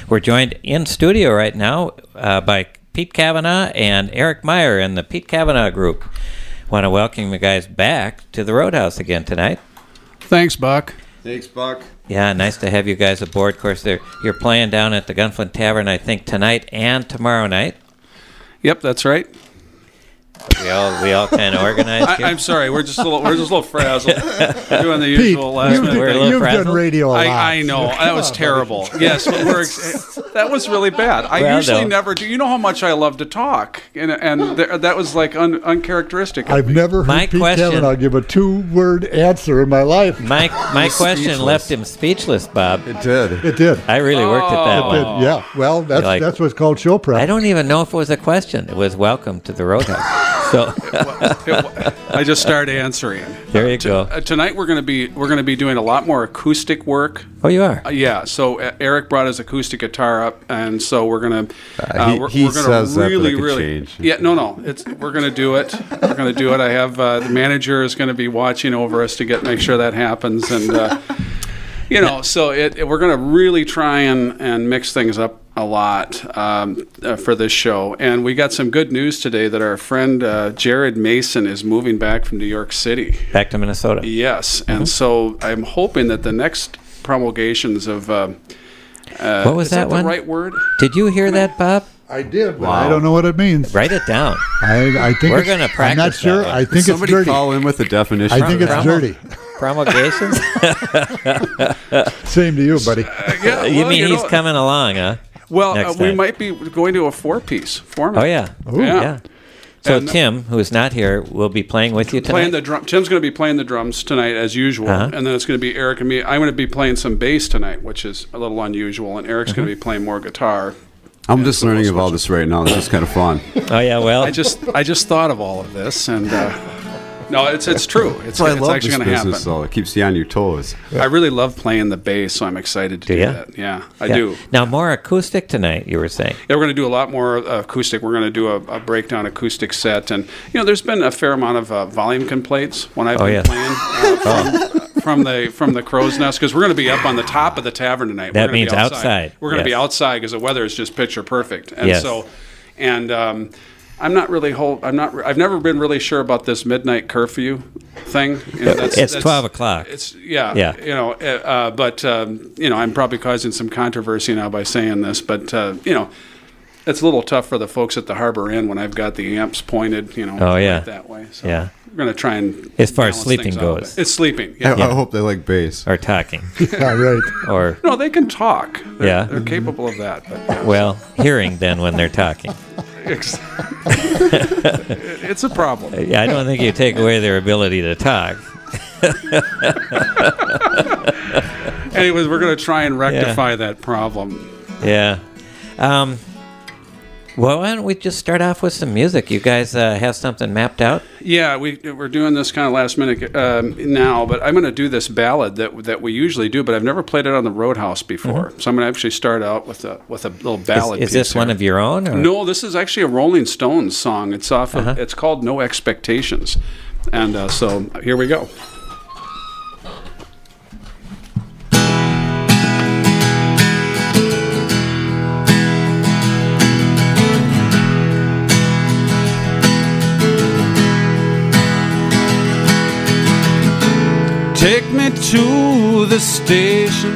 We're joined in studio right now by Pete Kavanaugh and Eric Meyer and the Pete Kavanaugh Group. Want to welcome you guys back to the Roadhouse again tonight. Thanks, Buck. Thanks, Buck. Yeah, nice to have you guys aboard. Of course, you're playing down at the Gunflint Tavern, I think, tonight and tomorrow night. Yep, that's right. We all kind of organized here. I'm sorry, we're just a little frazzled. We're doing the usual last minute. We're a little You've done frazzled. radio a lot. I know that was terrible. Yes, but that was really bad. I Well, usually no. never do. You know how much I love to talk, and that was like uncharacteristic. of I've me. never My heard Pete question- Kavanaugh give a two-word answer in my life. My question speechless. left him speechless, Bob. It did. It did. I really worked at that Oh. one. It did. Yeah. Well, that's what's called show prep. I don't even know if it was a question. It was welcome to the Roadhouse. So I just started answering. there you go. Tonight we're going to be doing a lot more acoustic work. Oh, you are? Yeah, so Eric brought his acoustic guitar up, and so we're gonna He we're gonna says that, but it could change. Yeah, no, we're gonna do it. We're gonna do it. I have the manager is going to be watching over us to make sure that happens, and so we're gonna really try and mix things up a lot for this show. And we got some good news today that our friend Jared Mason is moving back from New York City. Back to Minnesota. Yes, and so I'm hoping that the next promulgations of What was is that the one? right word? Did you hear that, Bob? I did, but Wow. I don't know what it means. Write it down. I think We're it's- gonna I'm not practice sure. that one. I think it's Somebody dirty. call in with the definition. I think it's dirty. Promulgations? Same to you, buddy. Yeah, You well, mean he's know, coming along, huh? Well, next we time. might be going to a 4-piece format. Oh, yeah. Ooh. Yeah. So And- Tim, who is not here, will be playing with you tonight? Playing the drum. Tim's going to be playing the drums tonight as usual, Uh-huh. and then it's going to be Eric and me. I'm going to be playing some bass tonight, which is a little unusual, and Eric's going to be playing more guitar. I'm just learning of all this right now. This is kind of fun. Oh, yeah, well, I just thought of all of this, and no, it's true. It's That's why I it's love actually this going to happen. business, though. It keeps you on your toes. I really love playing the bass, so I'm excited to Do do ya? that. Yeah, I yeah. do. Now, more acoustic tonight, you were saying. Yeah, we're going to do a lot more acoustic. We're going to do a breakdown acoustic set, and there's been a fair amount of volume complaints when I've been yeah. playing from the crow's nest, because we're going to be up on the top of the tavern tonight. That We're gonna be means outside. We're going to be Yes. outside because the weather is just picture perfect, and Yes. I'm not really I've never been really sure about this midnight curfew thing. It's 12 o'clock. It's Yeah. but I'm probably causing some controversy now by saying this, but it's a little tough for the folks at the Harbor Inn when I've got the amps pointed, Oh, yeah. right that way. So Yeah. we're going to try and As far as balance sleeping things out a goes. bit. It's sleeping. I, Yeah. I hope they like bass. Or talking. Yeah, right. Or, No, they can talk. Yeah. They're capable of that. But yeah. well, hearing then when they're talking. It's a problem. Yeah, I don't think you take away their ability to talk. Anyways, we're going to try and rectify that problem. Yeah. Well, why don't we just start off with some music? You guys have something mapped out? Yeah, we're doing this kind of last minute now, but I'm going to do this ballad that we usually do, but I've never played it on the Roadhouse before. So I'm going to actually start out with a little ballad. Is this one of your own? Or? No, this is actually a Rolling Stones song. It's off of, it's called No Expectations. And so here we go. Take me to the station.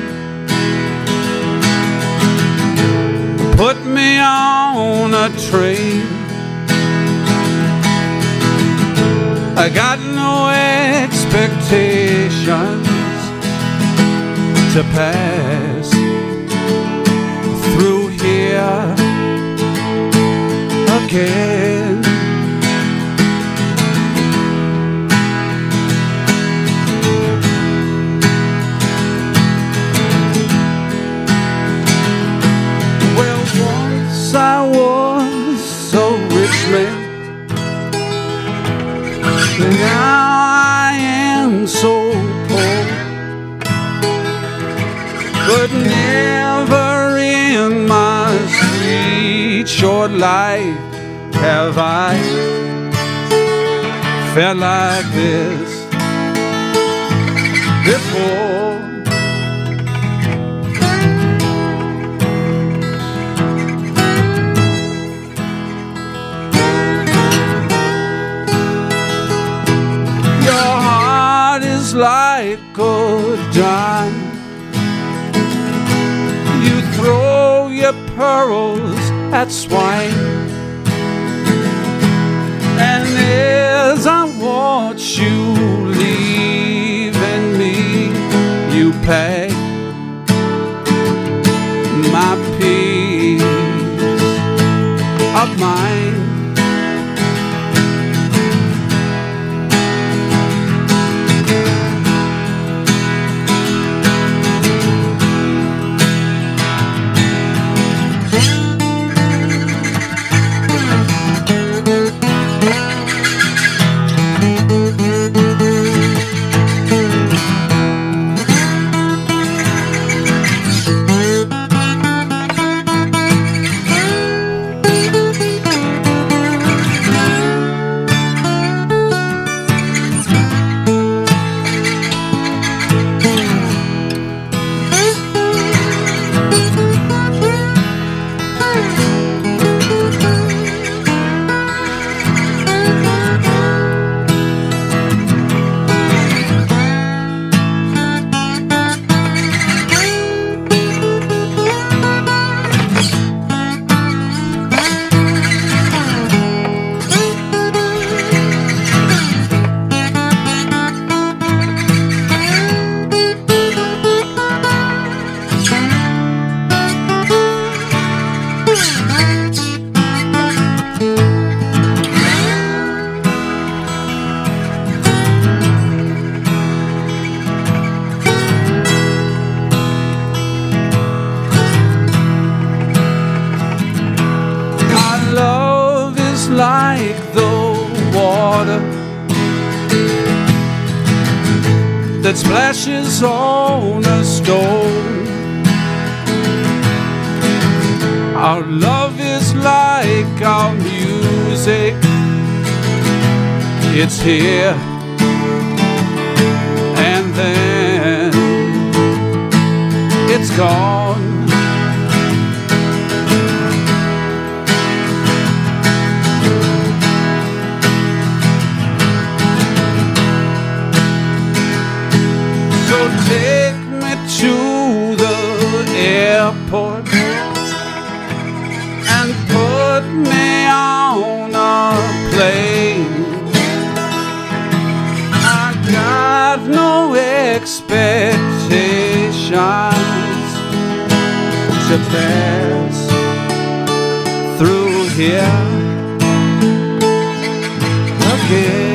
Put me on a train. I got no expectations to pass through here again. Well, once I was a rich man. Now I am so poor, but never in my sweet short life have I felt like this before. their pearls at swine. And as I watch you leaving me, you pay my peace of mind. Like the water that splashes on a stone. Our love is like our music. It's here and then it's gone. Take me to the airport and put me on a plane. I got no expectations to pass through here again.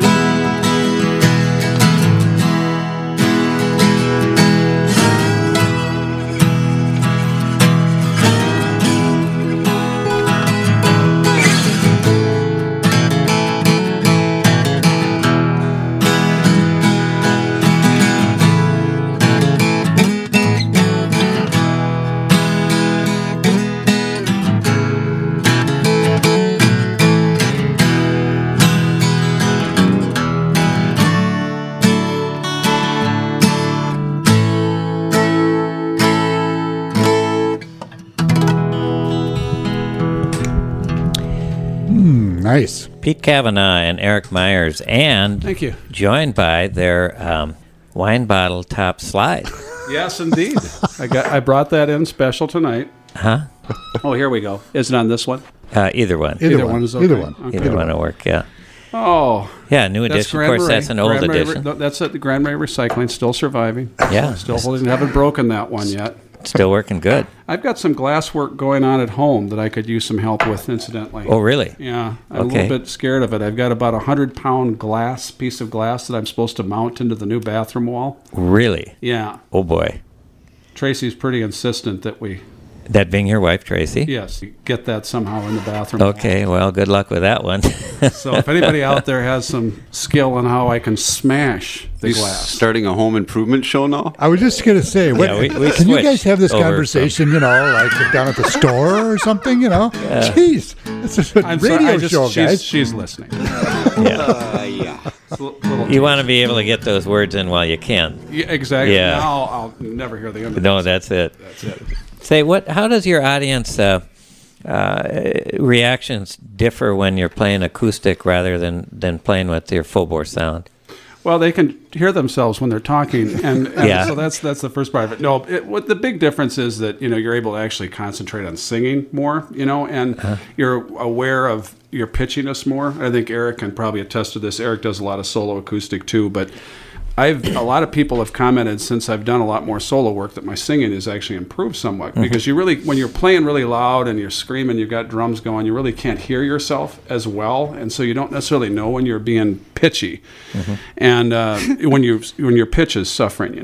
Nice. Pete Kavanaugh and Eric Myers, and Thank you. joined by their wine bottle top slide. Yes, indeed. I brought that in special tonight. Huh? Oh, here we go. Is it on this one? Either one. Either one one is okay. Either one. Okay. Either one will work, yeah. Oh, Yeah, new that's edition. Of course, that's an old edition. That's at the Grand Ray Recycling, still surviving. Yeah. Still holding, haven't broken that one yet. Still working good. I've got some glass work going on at home that I could use some help with, incidentally. Oh, really? Yeah, I'm Okay. a little bit scared of it. I've got about 100-pound piece of glass that I'm supposed to mount into the new bathroom wall. Really? Yeah, Oh, boy. Tracy's pretty insistent that we, That being your wife, Tracy? yes, get that somehow in the bathroom wall. Okay, well, good luck with that one. So if anybody out there has some skill on how I can smash the glass. Starting a home improvement show now? I was just going to say, what, we can you switched guys have this over conversation, like down at the store or something, Jeez, this is a I'm sorry, radio show, guys. She's listening. Yeah. It's a little You want to be able to get those words in while you can. Yeah, exactly. Yeah. Now I'll never hear the end of No, this. that's it. That's it. Say, how does your audience reactions differ when you're playing acoustic rather than playing with your full bore sound? Well, they can hear themselves when they're talking, and Yeah. so that's the first part of it. No, what the big difference is that you're able to actually concentrate on singing more, and you're aware of your pitchiness more. I think Eric can probably attest to this. Eric does a lot of solo acoustic too, but a lot of people have commented since I've done a lot more solo work that my singing has actually improved somewhat, because you really, when you're playing really loud and you're screaming, you've got drums going, you really can't hear yourself as well, and so you don't necessarily know when you're being pitchy, and when your pitch is suffering,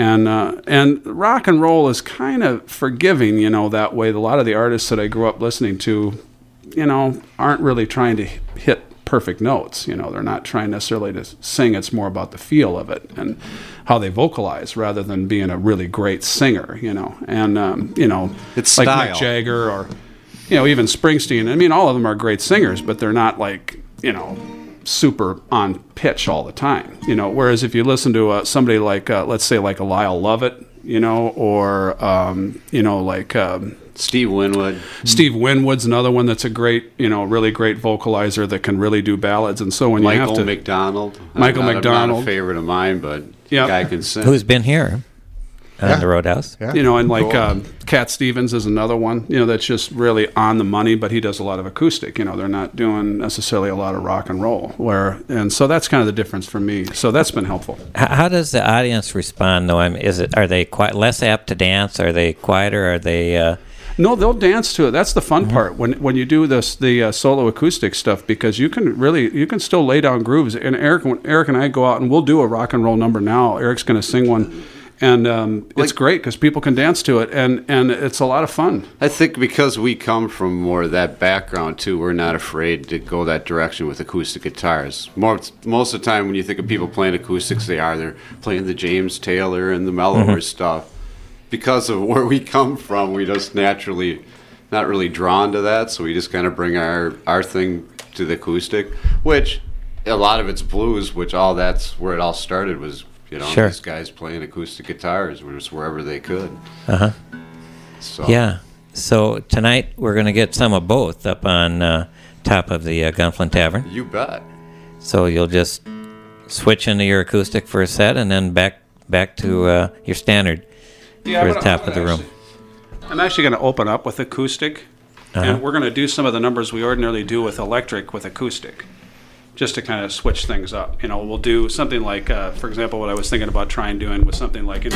and rock and roll is kind of forgiving, that way. A lot of the artists that I grew up listening to, aren't really trying to hit perfect notes. They're not trying necessarily to sing. It's more about the feel of it and how they vocalize rather than being a really great singer, and It's like style. Mick Jagger or even Springsteen. I mean, all of them are great singers, but they're not like super on pitch all the time. Whereas if you listen to somebody like let's say like a Lyle Lovett, or like Steve Winwood. Steve Winwood's another one that's a great, really great vocalizer that can really do ballads. And so when you have Michael to, McDonald. Michael Not McDonald. a favorite of mine, but Yep. guy can sing. Who's been here on the Roadhouse? Yeah. and like Cat Stevens is another one, that's just really on the money, but he does a lot of acoustic. They're not doing necessarily a lot of rock and roll. And so that's kind of the difference for me. So that's been helppful. How does the audience respond, though? I mean, are they less apt to dance? Are they quieter? Are they... No, they'll dance to it. That's the fun part when you do the solo acoustic stuff, because you can still lay down grooves. And Eric and I go out and we'll do a rock and roll number now. Eric's going to sing one, and it's great because people can dance to it, and it's a lot of fun. I think because we come from more of that background too, we're not afraid to go that direction with acoustic guitars. Most of the time when you think of people playing acoustics, they're playing the James Taylor and the mellower stuff. Because of where we come from, we just naturally not really drawn to that, so we just kind of bring our thing to the acoustic, which a lot of it's blues, which that's where it all started was, Sure. these guys playing acoustic guitars just wherever they could. So Yeah. So tonight we're going to get some of both up on top of the Gunflint Tavern. You bet. So you'll just switch into your acoustic for a set, and then back to your standard for the top of the room. I'm actually going to open up with acoustic, and we're going to do some of the numbers we ordinarily do with electric with acoustic, just to kind of switch things up. We'll do something like, for example, what I was thinking about trying doing was something like,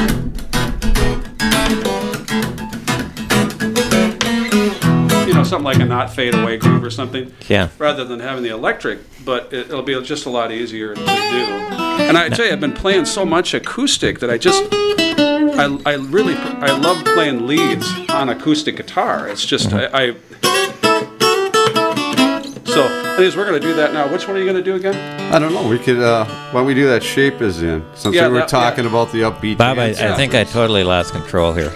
something like a not fade away groove or something. Yeah. Rather than having the electric, but it'll be just a lot easier to do. And I tell you, I've been playing so much acoustic that I love playing leads on acoustic guitar. It's just So, anyways, we're going to do that now. Which one are you going to do again? I don't know. We could. Why don't we do that Shape Is In? Since we were talking about the upbeat. Bob, I dance. think I totally lost control here.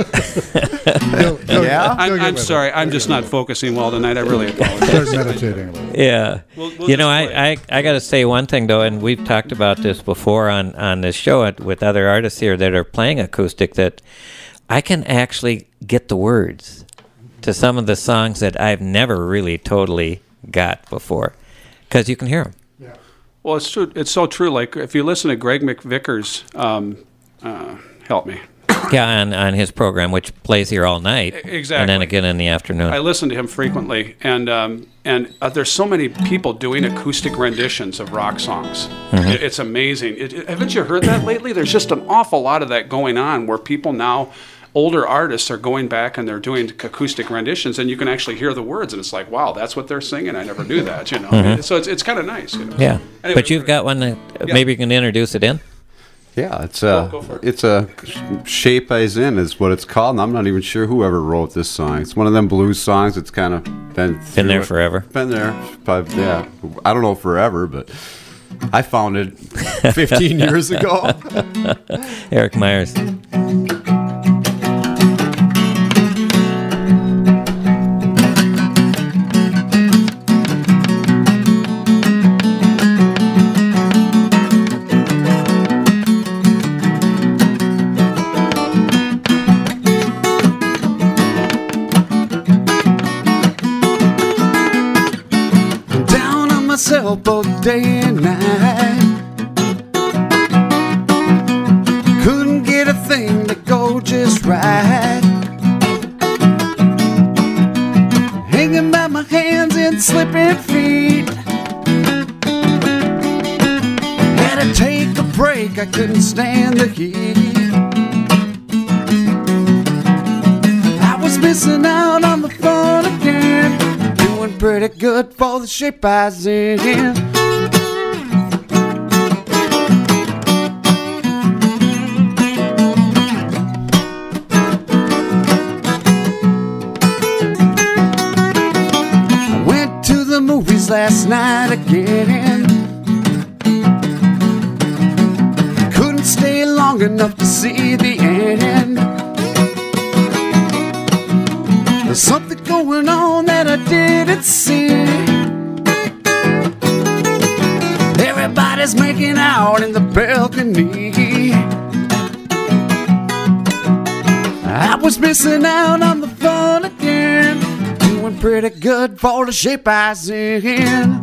Yeah? I'm sorry. I'm just not focusing well tonight. I really apologize. Start meditating a little. Yeah. We'll You know, just play. I got to say one thing, though, and we've talked about this before on this show with other artists here that are playing acoustic, that I can actually get the words to some of the songs that I've never really totally got before, because you can hear them. Well, it's true. It's so true. Like, if you listen to Greg McVicker's, help me. Yeah, on his program, which plays here all night. Exactly. And then again in the afternoon. I listen to him frequently, and there's so many people doing acoustic renditions of rock songs. It's amazing. Haven't you heard that lately? There's just an awful lot of that going on, where people now, older artists, are going back and they're doing acoustic renditions, and you can actually hear the words, and it's like, wow, that's what they're singing. I never knew that. So it's kind of nice. Yeah. Anyway, But you've got one that maybe you can introduce it in? Yeah, Go for it. it's a Shape Is In is what it's called, and I'm not even sure who ever wrote this song. It's one of them blues songs. It's kind of been Been there through it. forever. Been there, probably, yeah. I don't know forever, but I found it 15 years ago. Eric Myers. Down on myself both day and night. right. Hanging by my hands and slipping feet. Had to take a break, I couldn't stand the heat. I was missing out on the fun again. Doing pretty good for the shape I was in. Movies last night again. Couldn't stay long enough to see the end. There's something going on that I didn't see. Everybody's making out in the balcony. I was missing out on the fun again. Doing pretty good for the shape I was in.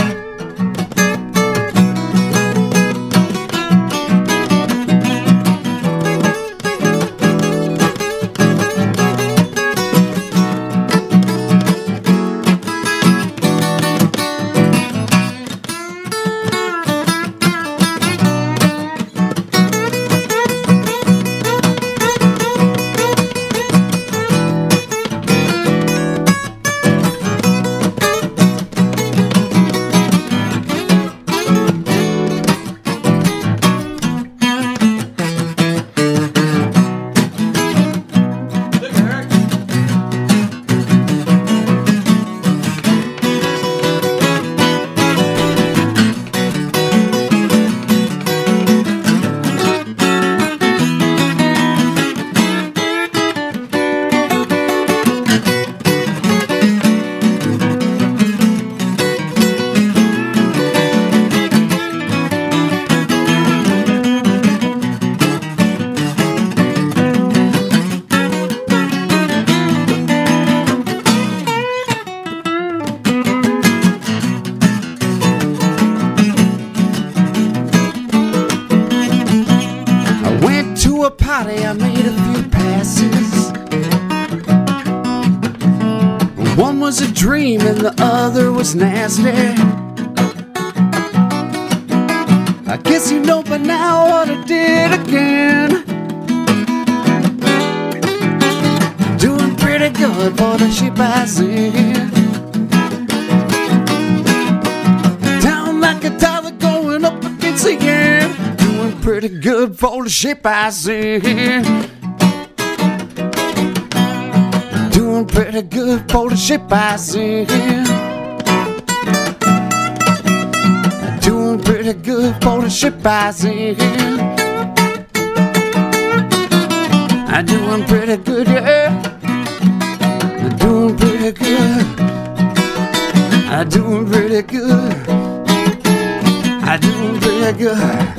I made a few passes. One was a dream and the other was nasty. I guess you know by now what I did again. Doing pretty good for the shape I was in. Down like a dollar going up against the end. Pretty good for the shape I was in. Doing pretty good for the shape I was in. Doing pretty good for the shape I was in. I'm doing pretty good, yeah. I'm doing pretty good. I'm doing pretty good. I'm doing pretty good.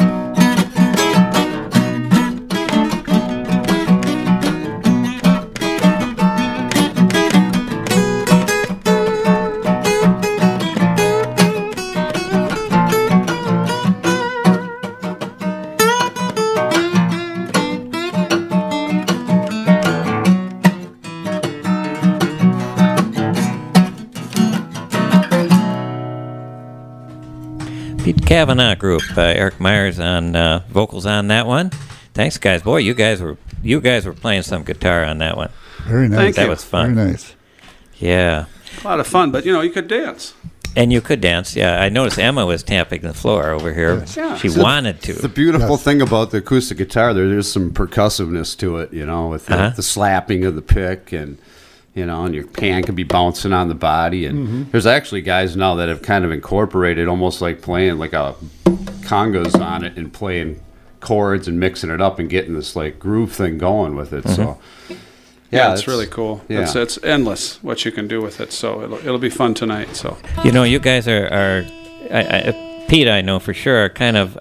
Pete Kavanaugh Group, Eric Myers on vocals on that one. Thanks, guys. Boy, you guys were playing some guitar on that one. Very nice. Thank That you. was fun. Very nice. Yeah. A lot of fun, but you could dance. And you could dance. Yeah, I noticed Emma was tapping the floor over here. Yes. Yeah. She So wanted The to. beautiful Yes. thing about the acoustic guitar, there's some percussiveness to it, with the slapping of the pick and your hand can be bouncing on the body. And there's actually guys now that have kind of incorporated almost like playing like a congas on it and playing chords and mixing it up and getting this like groove thing going with it. So Yeah, it's really cool. yeah. It's endless what you can do with it. So it'll be fun tonight. So You guys are Pete, I know for sure, are kind of,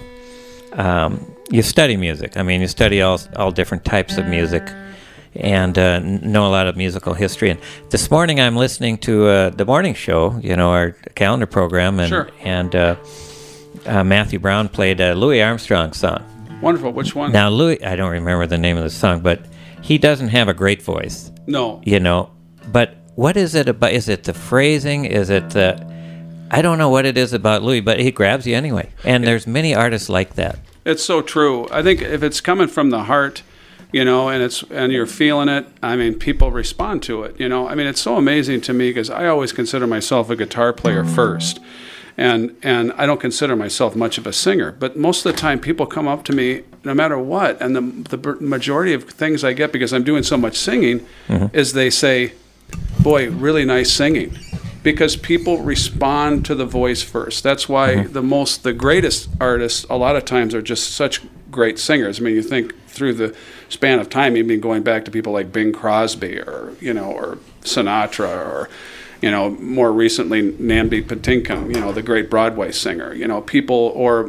you study music. I mean, you study all different types of music and know a lot of musical history. And this morning I'm listening to the morning show, our calendar program, and, Sure. and Matthew Brown played a Louis Armstrong song. wonderful. Which one? Now, Louis, I don't remember the name of the song, but he doesn't have a great voice, No. you know. But what is it about? Is it the phrasing? Is it the? I don't know what it is about Louis, but he grabs you anyway. And there's many artists like that. It's so true. I think if it's coming from the heart, you know, and you're feeling it, I mean, people respond to it, you know. I mean, it's so amazing to me because I always consider myself a guitar player first. And I don't consider myself much of a singer, but most of the time people come up to me no matter what, and the majority of things I get because I'm doing so much singing is they say, "Boy, really nice singing," because people respond to the voice first. That's why the greatest artists a lot of times are just such great singers. I mean, you think through the span of time, even going back to people like Bing Crosby or Sinatra or more recently, Nambi Patinkin, the great Broadway singer, people, or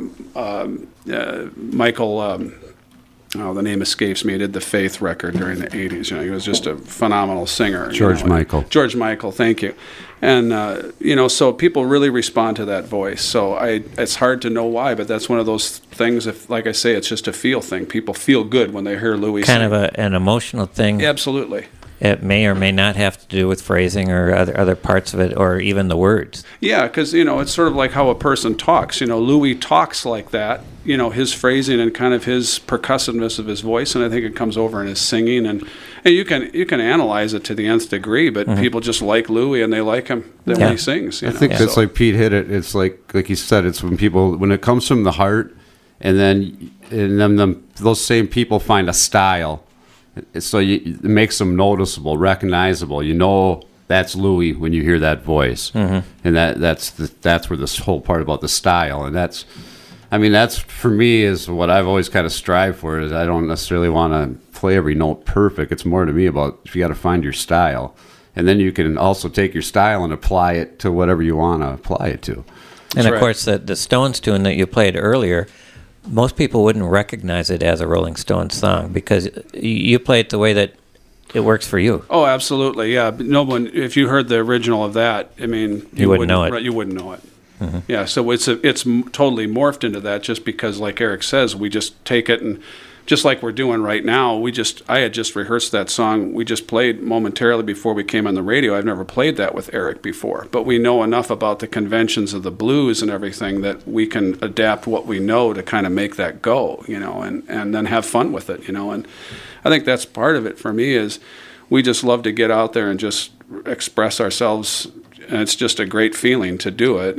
Michael, the name escapes me, he did the Faith record during the 80s. He was just a phenomenal singer. George Michael. George Michael, thank you. And, so people really respond to that voice. So it's hard to know why, but that's one of those things, like I say, it's just a feel thing. People feel good when they hear Louis sing. Kind of an emotional thing. Absolutely. It may or may not have to do with phrasing or other parts of it, or even the words. Yeah, because, it's sort of like how a person talks. Louis talks like that, his phrasing and kind of his percussiveness of his voice, and I think it comes over in his singing. And you can analyze it to the nth degree, but people just like Louis and they like him when he sings. I think that's like Pete hit it. It's like you said, it's when it comes from the heart, and then those same people find a style. So it makes them noticeable, recognizable. That's Louis when you hear that voice, and that's where this whole part about the style, and that's for me is what I've always kind of strived for. Is I don't necessarily want to play every note perfect. It's more to me about if you got to find your style, and then you can also take your style and apply it to whatever you want to apply it to. And of course, the Stones tune that you played earlier, most people wouldn't recognize it as a Rolling Stones song because you play it the way that it works for you. Oh, absolutely, yeah. But no one, if you heard the original of that, I mean, you wouldn't know it. Right, you wouldn't know it. Yeah, so it's totally morphed into that just because, like Eric says, we just take it and just like we're doing right now. I had just rehearsed that song. We just played momentarily before we came on the radio. I've never played that with Eric before, but we know enough about the conventions of the blues and everything that we can adapt what we know to kind of make that go, and then have fun with it, and I think that's part of it for me is we just love to get out there and just express ourselves, and it's just a great feeling to do it,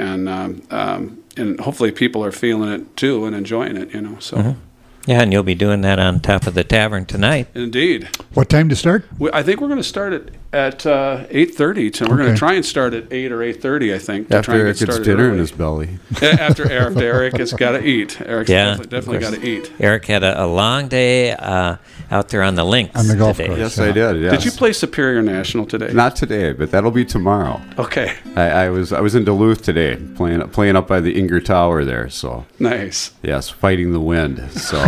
and hopefully people are feeling it too and enjoying it, so. Yeah, and you'll be doing that on Top of the Tavern tonight. Indeed. What time to start? I think we're going to start at 8:30. We're going to try and start at 8 or 8:30, I think. After Eric gets dinner in his belly. After Eric has got to eat. Eric's definitely got to eat. Eric had a long day out there on the links. On the golf today. course. Yes, I did. Yes. Did you play Superior National today? Not today, but that'll be tomorrow. Okay. I was in Duluth today, playing up by the Inger Tower there. So nice. Yes, fighting the wind. So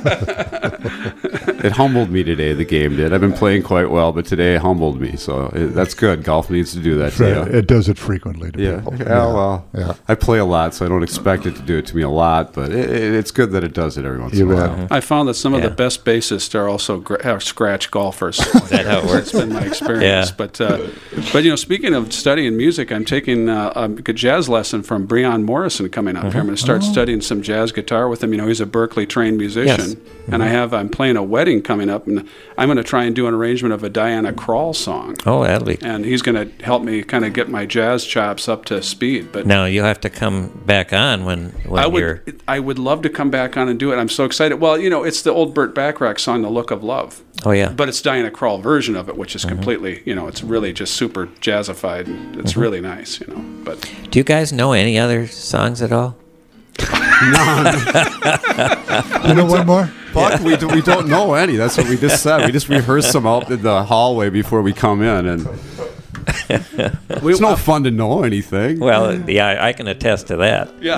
it humbled me today. The game did. I've been playing quite well, but today it humbled me. So that's good. Golf needs to do that to you. It does it frequently to people. Yeah. I play a lot, so I don't expect it to do it to me a lot, but it's good that it does it every once in a while. I found that some of the best bassists are also scratch golfers. Is that how it works? It's been my experience. But speaking of studying music, I'm taking a jazz lesson from Breon Morrison coming up here. I'm going to start studying some jazz guitar with him. He's a Berkeley trained musician, and I'm playing a wedding coming up, and I'm going to try and do an arrangement of a Diana Krall song. Oh, that'll be. And he's going to help me kind of get my jazz chops up to speed. But now you have to come back on when I would love to come back on and do it. I'm so excited. Well, it's the old Burt Bacharach song, "The Look of Love." Oh yeah. But it's Diana Krall version of it, which is completely, it's really just super jazzified. And it's really nice, But do you guys know any other songs at all? None. You know one more? Buck, we don't know any. That's what we just said. We just rehearsed them out in the hallway before we come in, and it's no fun to know anything. Well, yeah, I can attest to that. Yeah.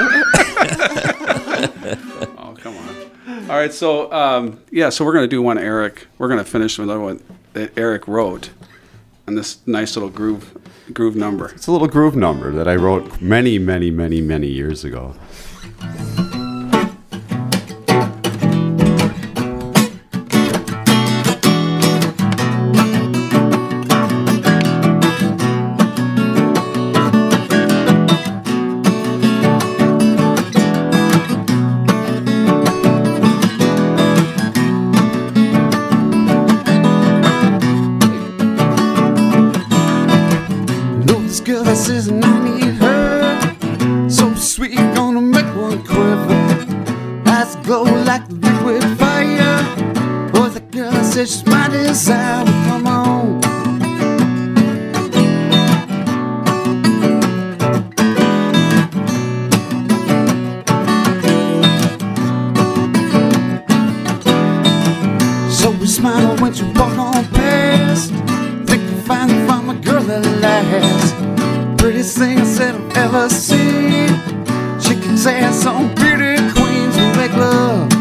Oh, come on. All right, so so we're going to do one Eric. We're going to finish with another one that Eric wrote, and this nice little groove number. It's a little groove number that I wrote many, many, many, many years ago. says, and I need her. So sweet, gonna make one quiver. Eyes glow like liquid fire. Oh, the girl says she's my desire. Come on. So we smile when you walk on past. Think you finally found my girl at last. Prettiest thing I said I've ever seen. She kicks ass on beauty queens who make love,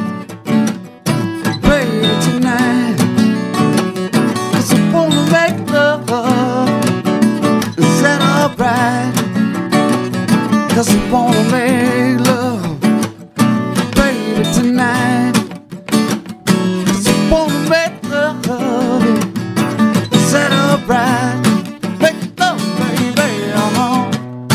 baby, tonight. 'Cause I wanna make love. Is that alright? 'Cause I wanna make love, baby, tonight. 'Cause I wanna make love. Is that alright? Make love, baby, I'm on.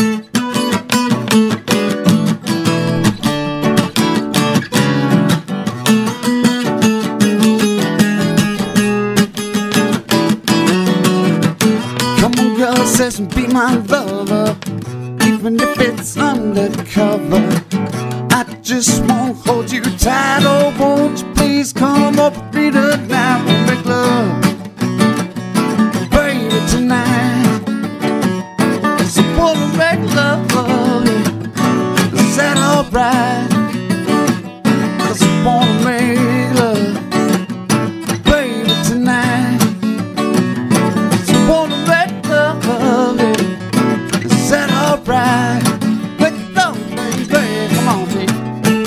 Come on, girl, says and be my lover, even if it's undercover. I just won't hold you tight. Oh, won't you please come up with me tonight? We'll make love, baby, tonight. 'Cause I wanna make love. Is that alright? 'Cause I wanna make love, baby, tonight. 'Cause I wanna make love. Is that alright? Make love, baby, come on, baby.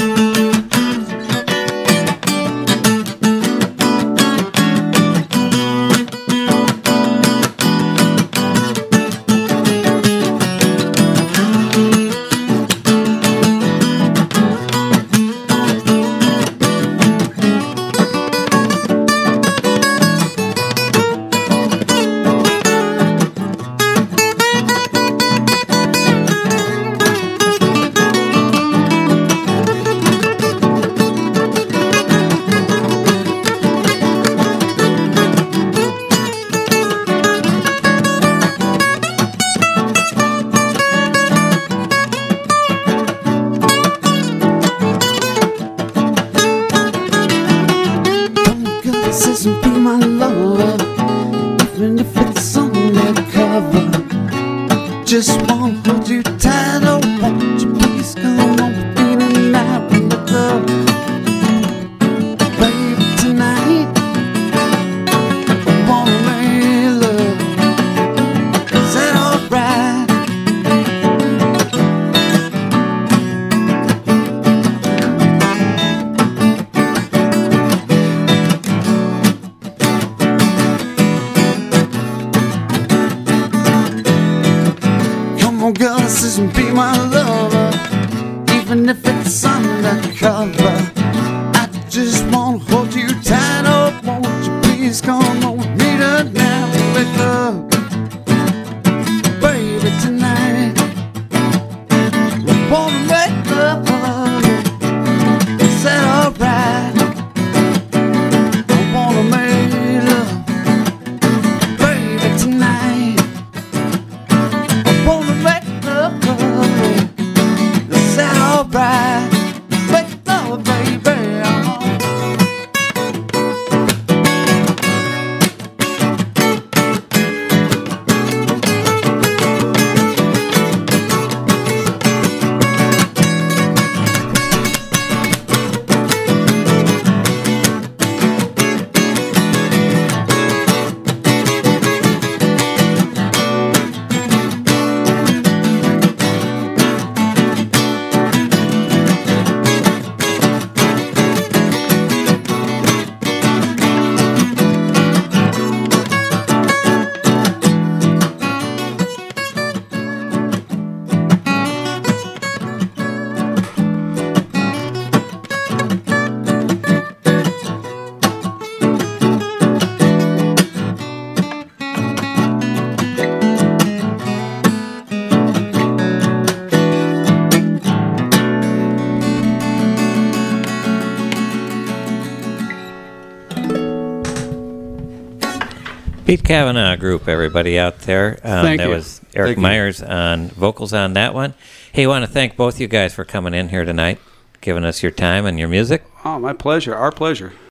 Says and be my lover, even if it's undercover. Just wanna hold you tight. Oh, won't you please come on with me tonight? We'll make love, baby, tonight. I wanna make love. Is that alright? Come Pete Kavanaugh Group, everybody out there. Thank that you. was Eric Thank you. Myers on vocals on that one. Hey, I want to thank both you guys for coming in here tonight, giving us your time and your music. Oh, my pleasure. Our pleasure.